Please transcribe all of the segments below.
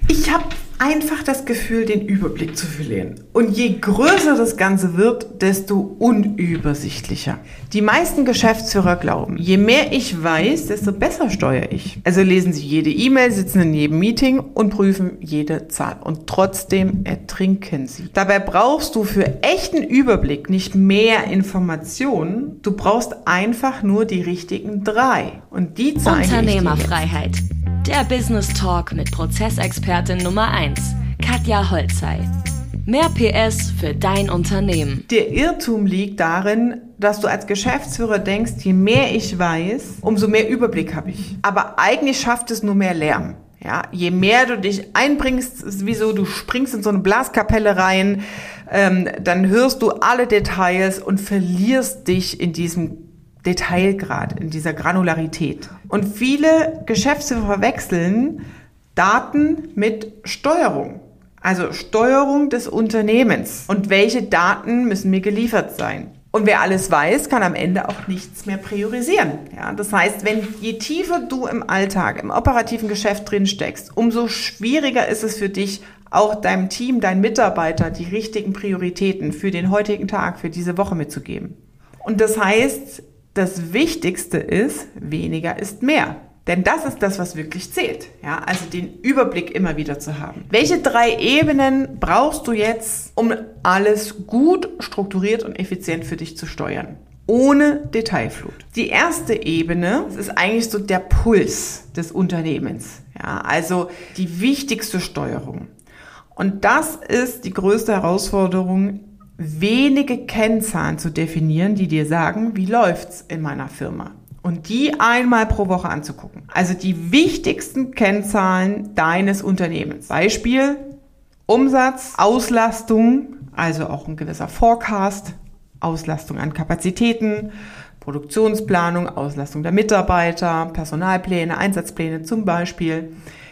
Ich habe einfach das Gefühl, den Überblick zu verlieren. Und je größer das Ganze wird, desto unübersichtlicher. Die meisten Geschäftsführer glauben, je mehr ich weiß, desto besser steuere ich. Also lesen sie jede E-Mail, sitzen in jedem Meeting und prüfen jede Zahl. Und trotzdem ertrinken sie. Dabei brauchst du für echten Überblick nicht mehr Informationen. Du brauchst einfach nur die richtigen 3. Und die zeige ich dir jetzt. Unternehmerfreiheit. Der Business Talk mit Prozessexpertin Nummer 1, Katja Holzei. Mehr PS für dein Unternehmen. Der Irrtum liegt darin, dass du als Geschäftsführer denkst, je mehr ich weiß, umso mehr Überblick habe ich. Aber eigentlich schafft es nur mehr Lärm. Ja, je mehr du dich einbringst, ist wie so, du springst in so eine Blaskapelle rein, dann hörst du alle Details und verlierst dich in diesem Detailgrad, in dieser Granularität. Und viele Geschäftsführer verwechseln Daten mit Steuerung. Also Steuerung des Unternehmens. Und welche Daten müssen mir geliefert sein? Und wer alles weiß, kann am Ende auch nichts mehr priorisieren. Ja, das heißt, je tiefer du im Alltag, im operativen Geschäft drin steckst, umso schwieriger ist es für dich, auch deinem Team, deinen Mitarbeitern die richtigen Prioritäten für den heutigen Tag, für diese Woche mitzugeben. Und das heißt, das Wichtigste ist, weniger ist mehr. Denn das ist das, was wirklich zählt. Ja, also den Überblick immer wieder zu haben. Welche 3 Ebenen brauchst du jetzt, um alles gut, strukturiert und effizient für dich zu steuern? Ohne Detailflut. Die erste Ebene, das ist eigentlich so der Puls des Unternehmens. Ja, also die wichtigste Steuerung. Und das ist die größte Herausforderung, wenige Kennzahlen zu definieren, die dir sagen, wie läuft's in meiner Firma. Und die einmal pro Woche anzugucken. Also die wichtigsten Kennzahlen deines Unternehmens. Beispiel Umsatz, Auslastung, also auch ein gewisser Forecast, Auslastung an Kapazitäten, Produktionsplanung, Auslastung der Mitarbeiter, Personalpläne, Einsatzpläne zum Beispiel,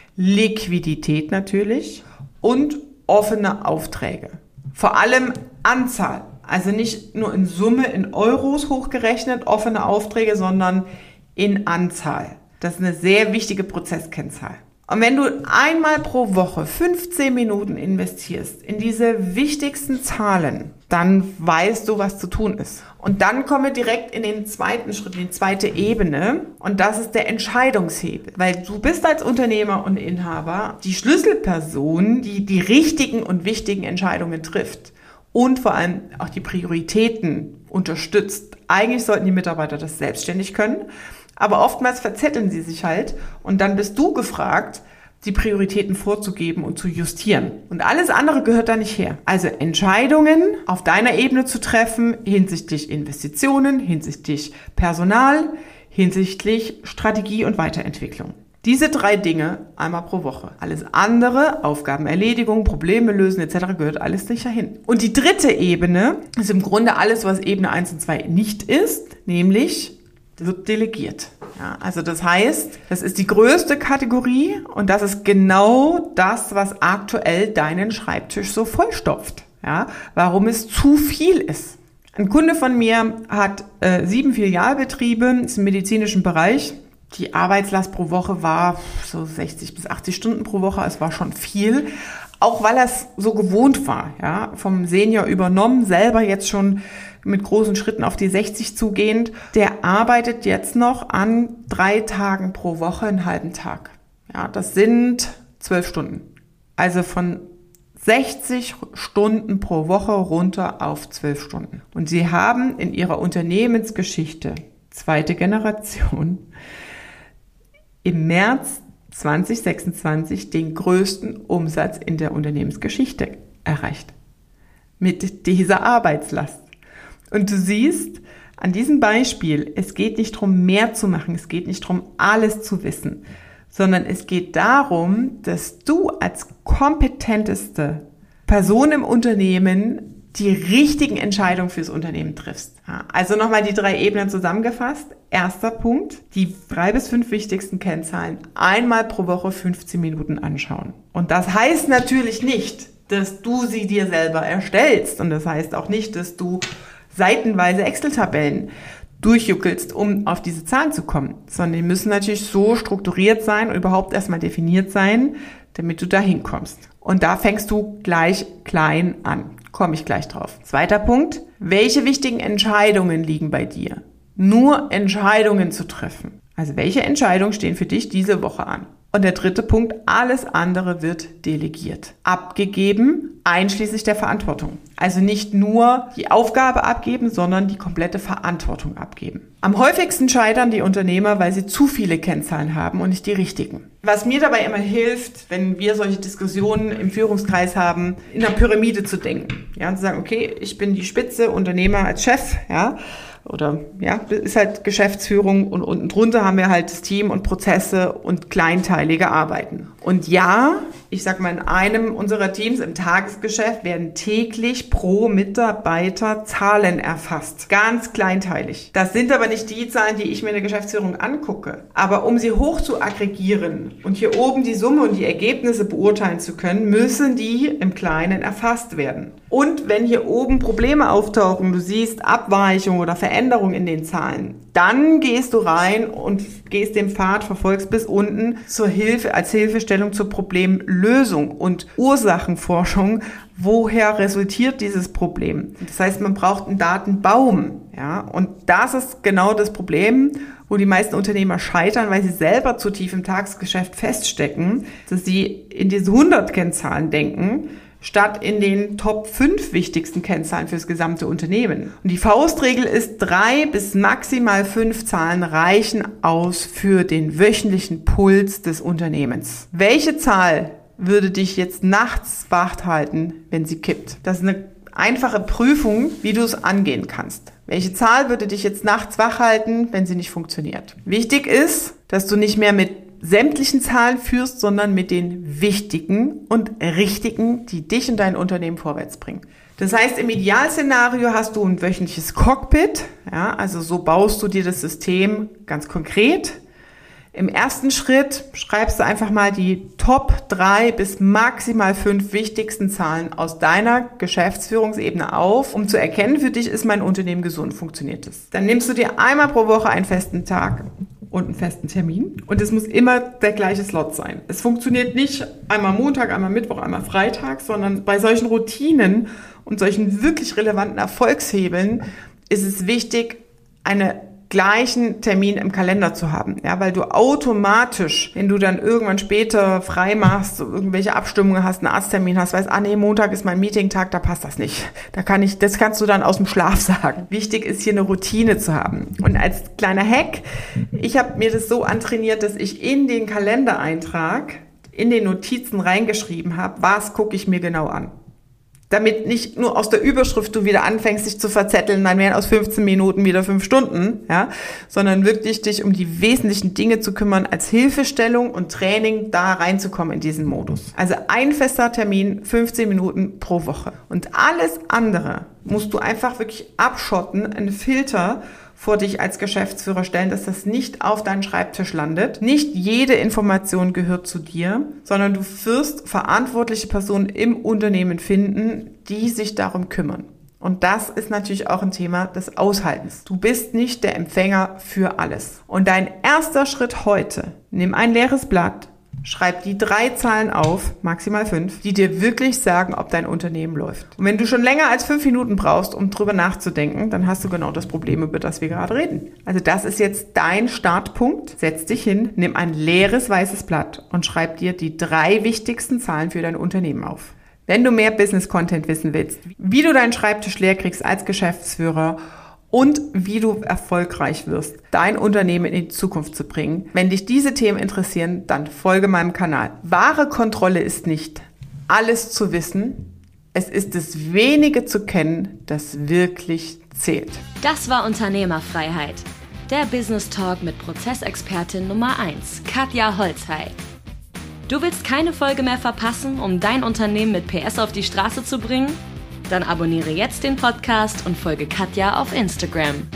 Liquidität natürlich und offene Aufträge. Vor allem Anzahl, also nicht nur in Summe in Euros hochgerechnet, offene Aufträge, sondern in Anzahl. Das ist eine sehr wichtige Prozesskennzahl. Und wenn du einmal pro Woche 15 Minuten investierst in diese wichtigsten Zahlen, dann weißt du, was zu tun ist. Und dann kommen wir direkt in den zweiten Schritt, in die zweite Ebene. Und das ist der Entscheidungshebel. Weil du bist als Unternehmer und Inhaber die Schlüsselperson, die die richtigen und wichtigen Entscheidungen trifft. Und vor allem auch die Prioritäten unterstützt. Eigentlich sollten die Mitarbeiter das selbstständig können. Aber oftmals verzetteln sie sich halt und dann bist du gefragt, die Prioritäten vorzugeben und zu justieren. Und alles andere gehört da nicht her. Also Entscheidungen auf deiner Ebene zu treffen hinsichtlich Investitionen, hinsichtlich Personal, hinsichtlich Strategie und Weiterentwicklung. Diese 3 Dinge einmal pro Woche. Alles andere, Aufgabenerledigung, Probleme lösen etc. gehört alles nicht dahin. Und die dritte Ebene ist im Grunde alles, was Ebene 1 und 2 nicht ist, nämlich wird delegiert. Ja, also das heißt, das ist die größte Kategorie und das ist genau das, was aktuell deinen Schreibtisch so vollstopft. Ja, warum es zu viel ist. Ein Kunde von mir hat 7 Filialbetriebe, ist im medizinischen Bereich. Die Arbeitslast pro Woche war so 60 bis 80 Stunden pro Woche. Es war schon viel, auch weil er es so gewohnt war. Ja, vom Senior übernommen, selber jetzt schon mit großen Schritten auf die 60 zugehend. Der arbeitet jetzt noch an 3 Tagen pro Woche einen halben Tag. Ja, das sind 12 Stunden. Also von 60 Stunden pro Woche runter auf 12 Stunden. Und sie haben in ihrer Unternehmensgeschichte, 2. Generation, im März 2026 den größten Umsatz in der Unternehmensgeschichte erreicht. Mit dieser Arbeitslast. Und du siehst an diesem Beispiel, es geht nicht darum, mehr zu machen, es geht nicht darum, alles zu wissen, sondern es geht darum, dass du als kompetenteste Person im Unternehmen die richtigen Entscheidungen fürs Unternehmen triffst. Also nochmal die 3 Ebenen zusammengefasst. Erster Punkt, die 3 bis 5 wichtigsten Kennzahlen einmal pro Woche 15 Minuten anschauen. Und das heißt natürlich nicht, dass du sie dir selber erstellst. Und das heißt auch nicht, dass du seitenweise Excel-Tabellen durchjuckelst, um auf diese Zahlen zu kommen. Sondern die müssen natürlich so strukturiert sein und überhaupt erstmal definiert sein, damit du da hinkommst. Und da fängst du gleich klein an. Komme ich gleich drauf. Zweiter Punkt. Welche wichtigen Entscheidungen liegen bei dir? Nur Entscheidungen zu treffen. Also welche Entscheidungen stehen für dich diese Woche an? Und der dritte Punkt, alles andere wird delegiert. Abgegeben, einschließlich der Verantwortung. Also nicht nur die Aufgabe abgeben, sondern die komplette Verantwortung abgeben. Am häufigsten scheitern die Unternehmer, weil sie zu viele Kennzahlen haben und nicht die richtigen. Was mir dabei immer hilft, wenn wir solche Diskussionen im Führungskreis haben, in einer Pyramide zu denken. Ja, und zu sagen, okay, ich bin die Spitze, Unternehmer als Chef, ja. Oder ja, ist halt Geschäftsführung und unten drunter haben wir halt das Team und Prozesse und kleinteilige Arbeiten. Und ja, ich sag mal, in einem unserer Teams im Tagesgeschäft werden täglich pro Mitarbeiter Zahlen erfasst. Ganz kleinteilig. Das sind aber nicht die Zahlen, die ich mir in der Geschäftsführung angucke. Aber um sie hoch zu aggregieren und hier oben die Summe und die Ergebnisse beurteilen zu können, müssen die im Kleinen erfasst werden. Und wenn hier oben Probleme auftauchen, du siehst Abweichungen oder Veränderungen in den Zahlen, dann gehst du rein und gehst den Pfad, verfolgst bis unten zur Hilfe, als Hilfestellung zur Problemlösung und Ursachenforschung. Woher resultiert dieses Problem? Das heißt, man braucht einen Datenbaum, ja, und das ist genau das Problem, wo die meisten Unternehmer scheitern, weil sie selber zu tief im Tagesgeschäft feststecken, dass sie in diese 100 Kennzahlen denken, statt in den Top 5 wichtigsten Kennzahlen fürs gesamte Unternehmen. Und die Faustregel ist, 3 bis maximal 5 Zahlen reichen aus für den wöchentlichen Puls des Unternehmens. Welche Zahl würde dich jetzt nachts wach halten, wenn sie kippt? Das ist eine einfache Prüfung, wie du es angehen kannst. Welche Zahl würde dich jetzt nachts wach halten, wenn sie nicht funktioniert? Wichtig ist, dass du nicht mehr mit sämtlichen Zahlen führst, sondern mit den wichtigen und richtigen, die dich und dein Unternehmen vorwärts bringen. Das heißt, im Idealszenario hast du ein wöchentliches Cockpit, ja, also so baust du dir das System ganz konkret. Im ersten Schritt schreibst du einfach mal die Top 3 bis maximal 5 wichtigsten Zahlen aus deiner Geschäftsführungsebene auf, um zu erkennen, für dich ist mein Unternehmen gesund, funktioniert es. Dann nimmst du dir einmal pro Woche einen festen Tag und einen festen Termin. Und es muss immer der gleiche Slot sein. Es funktioniert nicht einmal Montag, einmal Mittwoch, einmal Freitag, sondern bei solchen Routinen und solchen wirklich relevanten Erfolgshebeln ist es wichtig, einen gleichen Termin im Kalender zu haben. Ja, weil du automatisch, wenn du dann irgendwann später frei machst, irgendwelche Abstimmungen hast, einen Arzttermin hast, weißt, Montag ist mein Meetingtag, da passt das nicht. Das kannst du dann aus dem Schlaf sagen. Wichtig ist hier eine Routine zu haben. Und als kleiner Hack, ich habe mir das so antrainiert, dass ich in den Kalendereintrag, in den Notizen reingeschrieben habe, was gucke ich mir genau an. Damit nicht nur aus der Überschrift du wieder anfängst, dich zu verzetteln, dann wären aus 15 Minuten wieder 5 Stunden, ja, sondern wirklich dich um die wesentlichen Dinge zu kümmern, als Hilfestellung und Training da reinzukommen in diesen Modus. Also ein fester Termin, 15 Minuten pro Woche. Und alles andere musst du einfach wirklich abschotten, einen Filter vor dich als Geschäftsführer stellen, dass das nicht auf deinen Schreibtisch landet. Nicht jede Information gehört zu dir, sondern du wirst verantwortliche Personen im Unternehmen finden, die sich darum kümmern. Und das ist natürlich auch ein Thema des Aushaltens. Du bist nicht der Empfänger für alles. Und dein erster Schritt heute, nimm ein leeres Blatt, schreib die 3 Zahlen auf, maximal 5, die dir wirklich sagen, ob dein Unternehmen läuft. Und wenn du schon länger als 5 Minuten brauchst, um drüber nachzudenken, dann hast du genau das Problem, über das wir gerade reden. Also das ist jetzt dein Startpunkt. Setz dich hin, nimm ein leeres weißes Blatt und schreib dir die 3 wichtigsten Zahlen für dein Unternehmen auf. Wenn du mehr Business-Content wissen willst, wie du deinen Schreibtisch leer kriegst als Geschäftsführer und wie du erfolgreich wirst, dein Unternehmen in die Zukunft zu bringen. Wenn dich diese Themen interessieren, dann folge meinem Kanal. Wahre Kontrolle ist nicht, alles zu wissen. Es ist das Wenige zu kennen, das wirklich zählt. Das war Unternehmerfreiheit. Der Business Talk mit Prozessexpertin Nummer 1, Katja Holzhey. Du willst keine Folge mehr verpassen, um dein Unternehmen mit PS auf die Straße zu bringen? Dann abonniere jetzt den Podcast und folge Katja auf Instagram.